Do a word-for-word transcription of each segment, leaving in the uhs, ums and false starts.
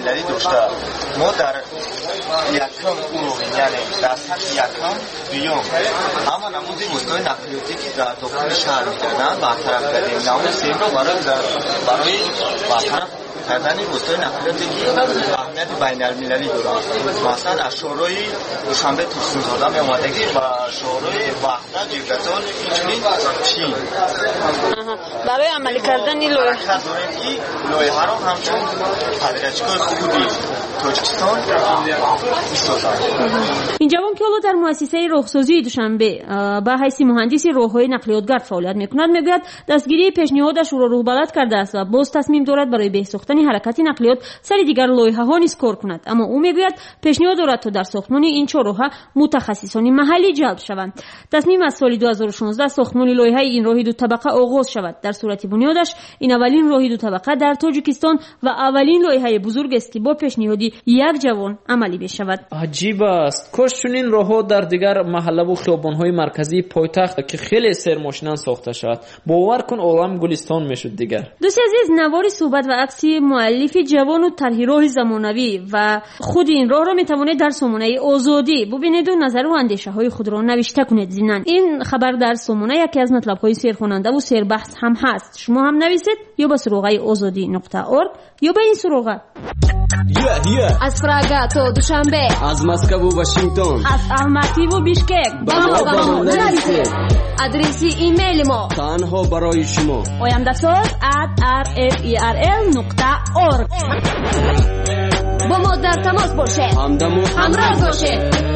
بین‌المللی داشته. ما در یکم اروم یعنی در سطح یکم بیوم اما نموزی مستوی نقلیاتی که در داخل شهر می‌کردن برطرف کردیم. نمود سیم را برای برای برطرف کردن مستوی نقلیاتی که اهمیت بین‌المللی دارد. مثلا از شورای دوشنبه توسن‌زاده می آمدگی و شورای وحدت یوگتال چنین چین برای عملی کردن این لایحه این لایحه را همچون پدرچگاه خودی تاجیکستان می‌سازند. این جوان که حالا در مؤسسه راهسازی دوشنبه به حیث مهندسی راههای نقلیاتگر فعالیت می‌کند میگوید دستگیری پیشنهادش او را روبلد کرده است و باز تصمیم دارد برای بهبود ساختن حرکت نقلیات سر دیگر لایحه‌ها نیز کار کند. اما او میگوید پیشنهاد دارد تا در ساختمان این چهار راه متخصصان محلی جلب شوند. تصمیم از سال دو هزار و شانزده ساختمان لایحه این راه دو طبقه آغاز شود. در صورت بنیادش این اولین راه دو طبقه در تاجیکستان و اولین لایحه بزرگ است که با پیشنهادی یک جوان عملی بشود. عجیب است. کاش چنین راهها در دیگر محله و خیابان‌های مرکزی پایتخت که خیلی سرماشینان ساخته شود. باور کن عالم گلستان میشد دیگر. دوست عزیز، نوار صحبت و عکسی مؤلف جوان و طرح راه زمانوی و خود این راه را میتوانید در سامانه آزادی ببینید و نظر و اندیشه های خود را نوشته کنید. ضمن این خبر در سامانه یکی از مطلب های سیرخواننده و سیربحث هم هست. شما هم نویسید یا به سروقه آزادی نقطه اورگ یا به این سروقه. Yeah, yeah. از پراگ تا دوشنبه، از مسکو و واشنگتن، از الماتی و بیشکک با ما با ما نویسید. ادرسی ایمیل ما تنها برای شما oyandasaz at r f e r l نقطه اورگ. با ما در تماس باشید، همدم و همراه باشید.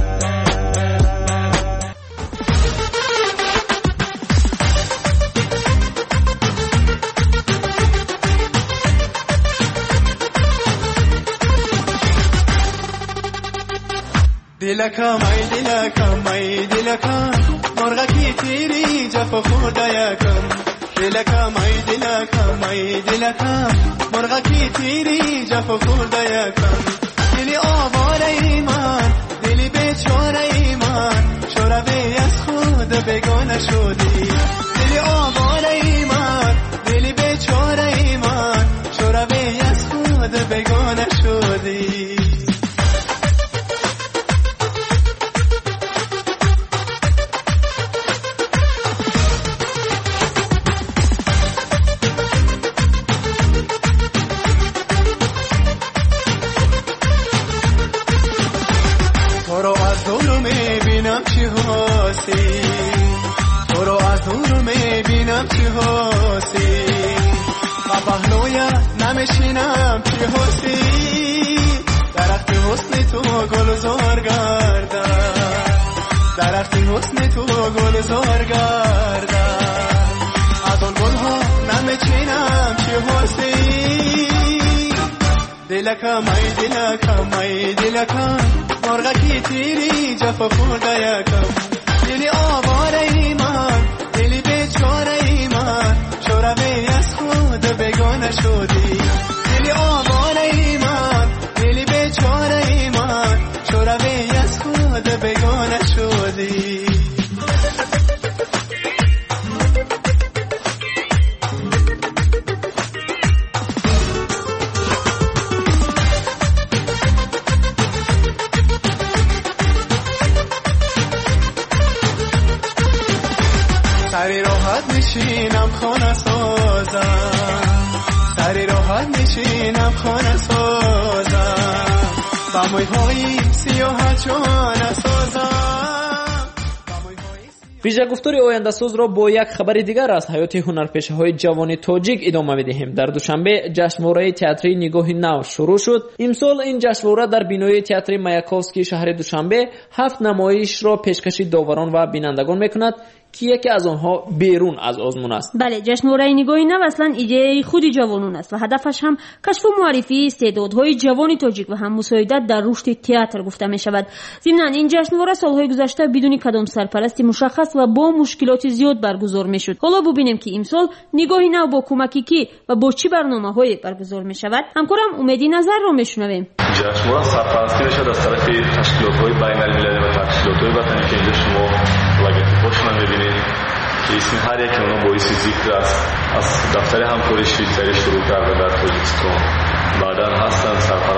دلکا مای دلکا مای دلکا مرغکی تیری جفا خورده یکم دلکا مای دلکا مای دلکا مرغکی تیری جفا خورده یکم دلی آواره ای من دلی بیچاره ای من شربه از خود بگانه شدی دلی آواره ای من دلی بیچاره ای من شربه از خود بگانه شدی تو رو از دور میبینم چی هستی و پهلویا نمیشینم چی هستی درخت حسن تو گلزار گردن درخت حسن تو گلزار گردن از اون گلها نمیچینم چی هستی دلکا مای دلکا مای دلکا مرغکی تیری جفا خورده یکم دلی آواره ای من دلی بیچاره ای من شربه از خود بگانه شدی دلی آواره ای من دلی بیچاره ای من شربه از خود بگانه شدی سری راحت میشینم خانه سازم سری راحت میشینم خانه سازم با مویهای سیاه چانه سازم. ویژه گفتار آینده ساز را با یک خبر دیگر از حیات هنرپیشه های جوان تاجیک ادامه میدهیم. در دوشنبه جشنواره تئاتری نگاه نو شروع شد. امسال این جشنواره در بینای تئاتر مایاکوفسکی شهر دوشنبه هفت نمایش را پیشکش داوران و بینندگان میکند که یکی از آنها بیرون از آزمون است. بله، جشنواره نگاه نو اصلا ایده خود جوانان است و هدفش هم کشف و معرفی استعدادهای جوان تاجیک و هم مساعدت در رشد تئاتر گفته می شود. ضمن این جشنواره سالهای گذشته بدون کدام سرپرستی مشخص و با مشکلات زیاد برگزار می شد. حالا ببینیم که امسال نگاه نو با کمکی کی و با چه برنامه‌هایی برگزار می شود. همکارم امیدی نظر رو میشنویم. جشنواره سرپرستی میشد از طرف تشکیلات‌های بین‌المللی و تشکیلات‌های وطنی که اینجا شما لگتیفاش من می‌بینید که اسم هر یک اونها باعث ذکر است. از دفتر همکاری شویتزری شروع کرده در تاجیکستان، بعدا هستن سرپرست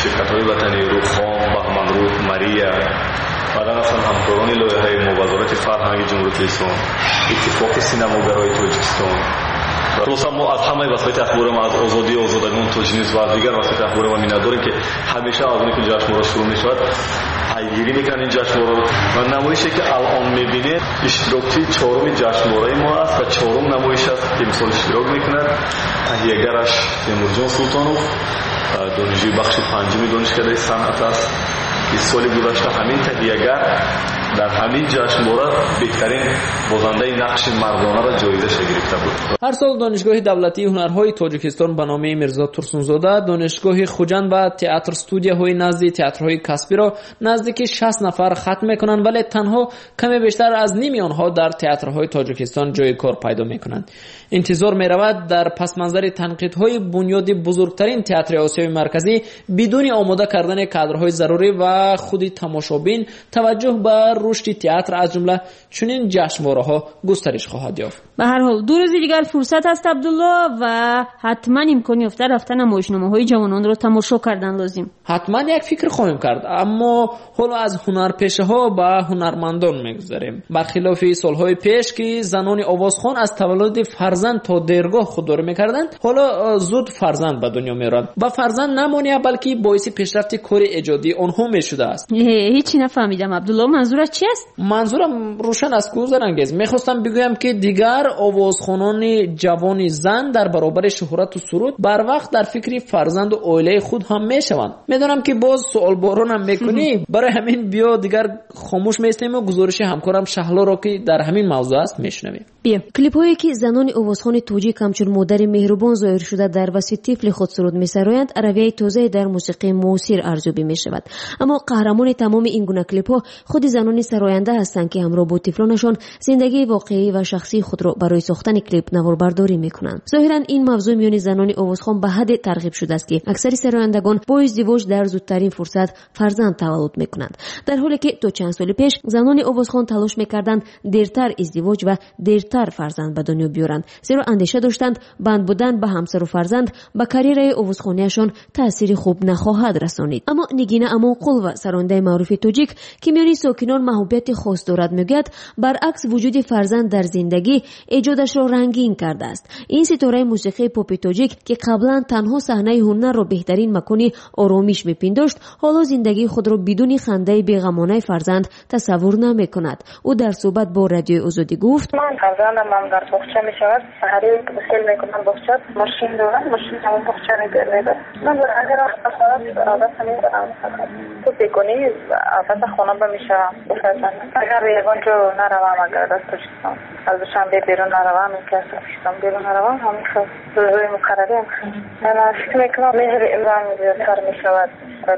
شرکت‌های وطنی روخام، بهمنرود، مریا بعداً اصلا همکاران لایحه ما وزارت فرهنگ جمهوری اسلامی، اتفاق سینماگرای تاجیکستان خلاصا ما از همه وسایل اخبار ما از آزادی آزادگان تاجیکستان و دیگر وسایل اخبار ما می‌نداریم که همیشه از اون که جشنواره شروع می‌شود پیگیری می‌کنن این جشنواره و نمایشی که الان می‌بینید اشتراکی چهارم جشنواره ما است و چهارم نمایش است که امسال اشتراک می‌کند. تهیه‌گرش تیمورجان سلطانوف دانشجوی بخش پنجم دانشکده صنعت است. این سال گذشته همین تهیه‌گر در همین جشنواره بهترین بازنده نقش مردانه را جایزه گرفته بود. هر سال دانشگاه دولتی هنرهای تاجیکستان به نام میرزا ترسونزاده دانشگاه خوجند و تئاتر استودیوهای نزد تئاترهای کسبی را نزدیک شصت نفر ختم میکنند، ولی تنها کمی بیشتر از نیم آنها در تئاترهای تاجیکستان جای کار پیدا میکنند. انتظار میرود در پس منظر تنقیدهای بنیادی بزرگترین تئاتر آسیای مرکزی بدون آماده کردن کادرهای ضروری و خود تماشابین توجه به رشد تئاتر از جمله چنین جشنواره‌ها گسترش خواهد یافت. به هر حال دو روز دیگر فرصت است عبدالله و حتما امکان یافته رفتن نمایشنامه‌های جوانان را تماشا کردن لازم. حتما یک فکر خواهیم کرد، اما حالا از هنرپیشه‌ها به هنرمندان می‌گذریم. برخلاف سال‌های پیش که زنان آوازخوان از تولد فرزند تا دیرگاه خودداری می‌کردند، حالا زود فرزند به دنیا می‌آورند و فرزند نمانه بلکه باعث پیشرفت کار ایجادی آنها می‌شده است. هیچی نفهمیدم عبدالله، منظورت چی است؟ منظورم روشن است گذرانگیز. می‌خواستم بگویم که دیگر آوازخوانان جوان زن در برابر شهرت و سرود بر وقت در فکر فرزند و عائله خود هم میشوند. میدونم که باز سوال بارون هم میکنی، برای همین بیا دیگر خاموش میستیم و گزارش همکارم شهلا را که در همین موضوع است میشنویم. بیا کلیپ هایی که زنان آوازخوان توجیک همچون مادر مهربان ظاهر شده در وسط طفل خود سرود میسرایند رویه تازه در موسیقی معاصر ارزیابی میشود. اما قهرمان تمام این گونه کلیپ ها خود زنان سراینده هستند که همراه با طفلانشان زندگی واقعی و شخصی خود را برای ساختن کلیپ نواربرداری میکنند. ظاهرا این موضوع میان زنان آوازخوان به حد ترغیب شده است که اکثر سرایندگان با ازدواج در زودترین فرصت فرزند تولد میکنند، در حالی که تا چند سال پیش زنان آوازخوان تلاش میکردند دیرتر ازدواج و دیرتر فرزند به دنیا بیارند، زیرا اندیشه داشتند بند بودن به همسر و فرزند به کریر آوازخوانیشان تأثیر خوب نخواهد رسانید. اما نگینه امانقل و سراینده معروف توجیک که میان ساکنان محبوبیت خاص دارد میگوید برعکس وجود فرزند در زندگی ایجادش را رنگین کرده است. این ستاره موسیقی پاپ توجیک که قبلا تنها صحنه هنر را بهترین مکانی آرامش میپنداشت، حالا زندگی خود را بدون خنده بیغمانه فرزند تصور نمیکند. او در صحبت با رادیو آزادی گفت: من فرزندم هم در باغچه میشود، سحری بخیل میکنم باغچه، ماشین دارم، ماشین همون باغچه میبرم. من اگر اصلا عادت نمیدارم تو بکنی عادت خونه بمیشم بفرزند. اگر یکان جو نروم اگر دست داشتم از شنبه بیرون نروم این که اصلا بیرون نروم همین خود روی مقرری هم خود من فکر میکنم مهر ایران زیادتر میشود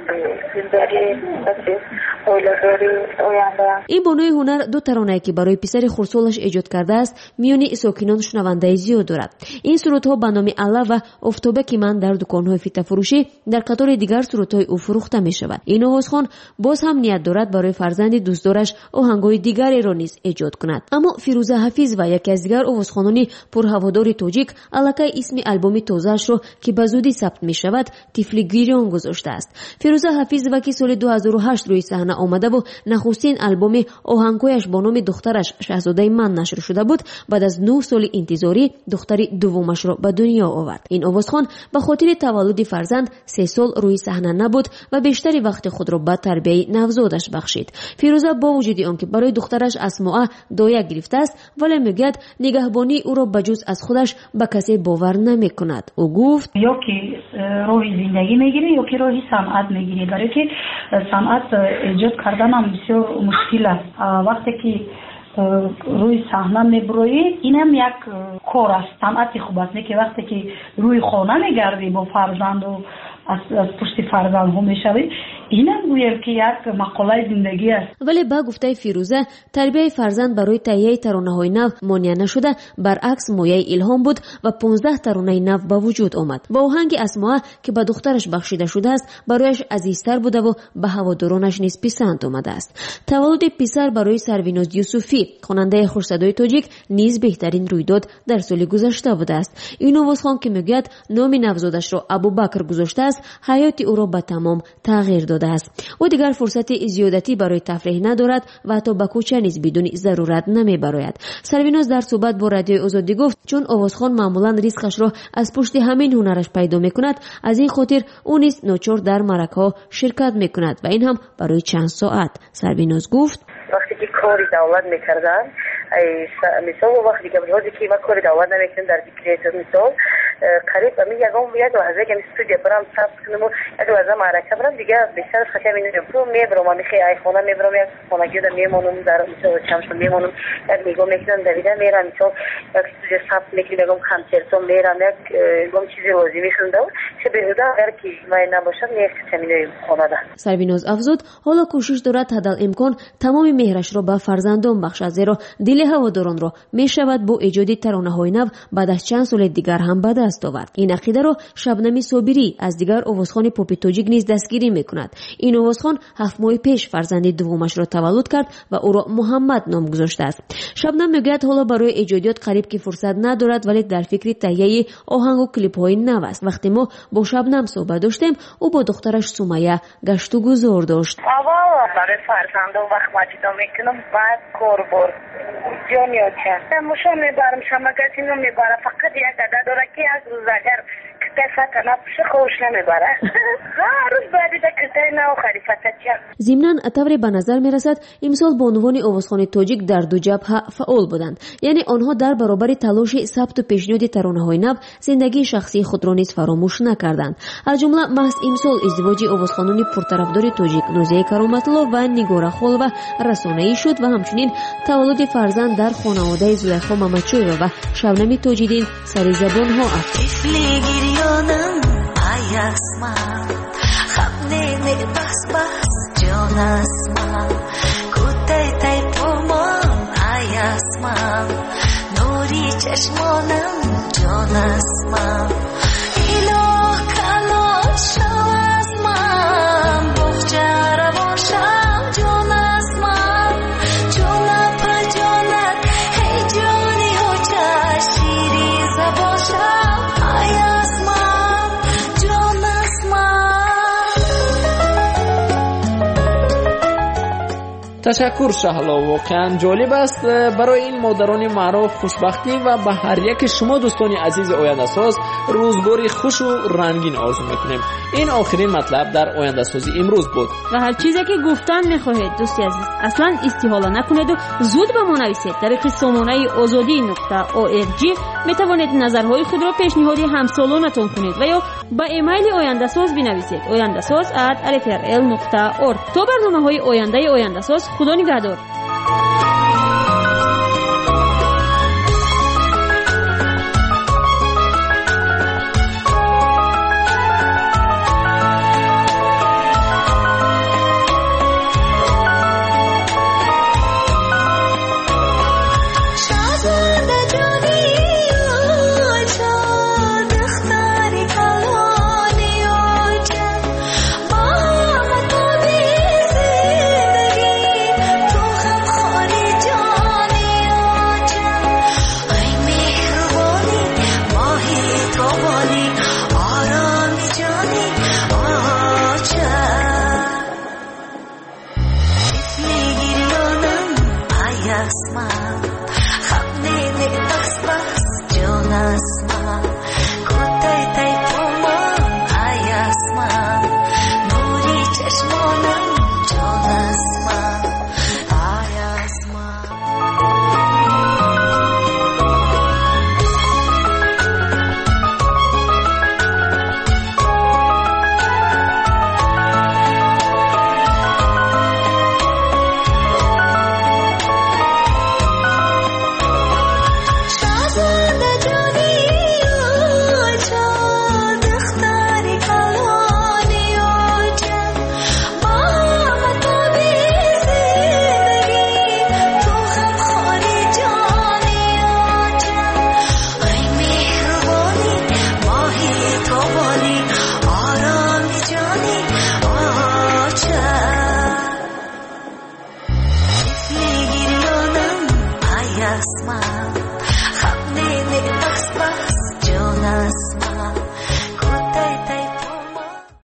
این بانوی هنر دو ترانه که برای پسر خردسالش ایجاد کرده است میان ساکنان شنونده زیاد دارد. این سرودها به نام الله و افتابه که من در دکانهای فیته فروشی در قطار دیگر سرودهای او فروخته می شود. این آوازخوان باز هم نیت دارد برای فرزند دوستدارش آهنگهای دیگری را نیز ایجاد کند. اما فیروزه حفیظ و یکی از دیگر آوازخوانان پرهوادار توجیک الکی اسم آلبوم تازه‌اش را که به زودی ثبت می شود طفل گریان گذاشته است. فیروزه حفیظ وکی سال دو هزار و هشت روی صحنه آمده و نخستین آلبوم آهنگهایش با نام دخترش شاهزاده من نشر شده بود. بعد از نه سال انتظاری دختر دومش را به دنیا آورد. این آوازخوان به خاطر تولد فرزند سه سال روی صحنه نبود و بیشتری وقت خود را به تربیت نوزادش بخشید. فیروزه با وجود آنکه برای دخترش اسماء دایه گرفته است، ولی میگوید نگهبانی او را بجز از خودش به کسی باور نمیکند. او گفت: یا که روی زندگی میگیری یا که روی صنعت میگیری، برای که صنعت ایجاد کردن هم بسیار مشکل است. وقتی که روی صحنه میبروی اینم یک کار است، صنعت خوب است. نه که وقتی که روی خانه میگردی با فرزند و از, از پشت فرزند ها میشوی، اینم گویم که یک مقوله زندگی است. ولی با گفته فیروزه تربیت فرزند برای تهیه ترانه‌های نو مانع نشده، برعکس مایه الهام بود و پانزده ترانه نو به وجود آمد. با آهنگ اسماء که به دخترش بخشیده شده است برایش عزیزتر بوده و به هوادارانش نیز پسند آمده است. تولد پسر برای سرویناز یوسفی خواننده خوش‌صدای تاجیک نیز بهترین رویداد در سال گذشته بوده است. این آوازخوان که میگوید نام نوزادش را ابوبکر گذاشته است، حیات او را به تمام تغییر داده است. او دیگر فرصت زیادتی برای تفریح ندارد و حتی به کوچه نیز بدون ضرورت نمیبراید. سرویناز در صحبت با رادیو آزادی گفت چون آوازخوان معمولا ریسکش را از پشت همین هنرش پیدا میکند، از این خاطر او نیز ناچار در مرکه‌ها شرکت میکند و این هم برای چند ساعت. سرویناز گفت وقتی که کاری دولت میکردن مثال وقتی که بودی که ما کاری دولت نمیکنیم در کریتور مثال قریب امی یکم یک لحظه که استودیو برام ثبت کنم و یک لحظه معرکه برام دیگه بیشتر خشم اینو تو میبرم میخوای ای خونه میبرم یک خونگی در میمونم در مثال چمش میمونم یک میگم میکنم دویدن میرم مثال یک استودیو ثبت میکنم میگم کنسرتو میرم یک گم چیزی روزی میخوندم چه بهوده اگر که من نباشم یک چمینه خونه ده. سرویناز افزود حالا کوشش دارد حداقل امکان تمام مهرش را به فرزندان بخشد، زیرا دل هواداران را میشود با ایجاد ترانه‌های نو بعد از چند سال دیگر هم به دست آورد. این عقیده را شبنم صابری از دیگر آوازخوان پاپ تاجیک نیز دستگیری میکند. این آوازخوان هفت ماه پیش فرزند دومش را تولد کرد و او را محمد نام گذاشته است. شبنم میگوید حالا برای ایجادیات قریب که فرصت ندارد، ولی در فکر تهیه آهنگ و کلیپ‌های نو است. وقتی ما با شبنم صحبت داشتیم او با دخترش سمیه گشت و گذار داشت. برای فرزندان وقت ماجیدا میکنم بعد کوربور جونیو چه مشو میبرم شما کسی نو میبره فقط یک عدد داره که از روز اگر کتفه تنفش خوش نمیبره هر روز بعدی ده کتای نو خریفته چه. ضمناً طوری به نظر میرسد امسال به عنوان آوازخوان تاجیک در دو جبهه فعال بودند، یعنی آنها در برابر تلاش ثبت و پیشنهاد ترانه‌های نو زندگی شخصی خود را نیز فراموش نکردند. از جمله محض امسال ازدواج آوازخوانان پرطرفدار تاجیک نوزیه کرامت‌الله و نگار خلوه رسانه‌ای شد و همچنین تولد فرزند در خانواده زلیخا محمدچویeva و شبنم تاج‌الدین سر زبان‌ها افت. تشکر شهلا، واقعا جالب است. برای این مادران معروف خوشبختی و به هر یک شما دوستان عزیز آینده ساز روزگاری خوش و رنگین آرزو میکنیم. این آخرین مطلب در آینده سازی امروز بود و هر چیزی که گفتن میخواهید دوستی عزیز اصلا استحاله نکنید و زود به ما نویسید. در طریق سامانه آزادی نقطه او ار جی میتوانید نظرهای خود را پیشنهادی همسالانتان کنید و یا با ایمیل آینده ساز بنویسید آینده ساز ات الف ار ال نقطه اور. تا برنامه‌های آینده آینده ساز، خدا نگهدار.